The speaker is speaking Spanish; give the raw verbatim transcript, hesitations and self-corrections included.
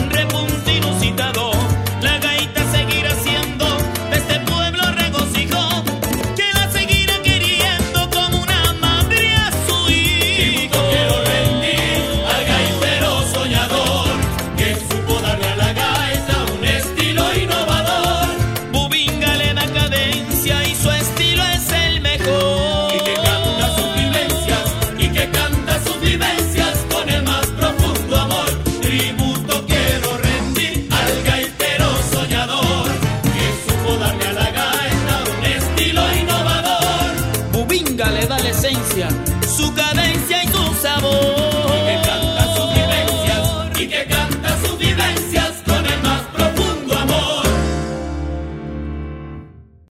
repunte inusitado. La gaita seguirá siendo de este pueblo regocijo, que la seguirá queriendo como una madre a su hijo. Quiero rendir al gaitero soñador, que supo darle a la gaita un estilo innovador. Bubinga le da cadencia y su estilo es el mejor. Y que canta sus vivencias, y que canta sus vivencias con el más profundo amor. Tributo quiero rendir al gaitero soñador, que supo darle a la gaita un estilo innovador. Bubinga le da la esencia, su cadencia y su sabor.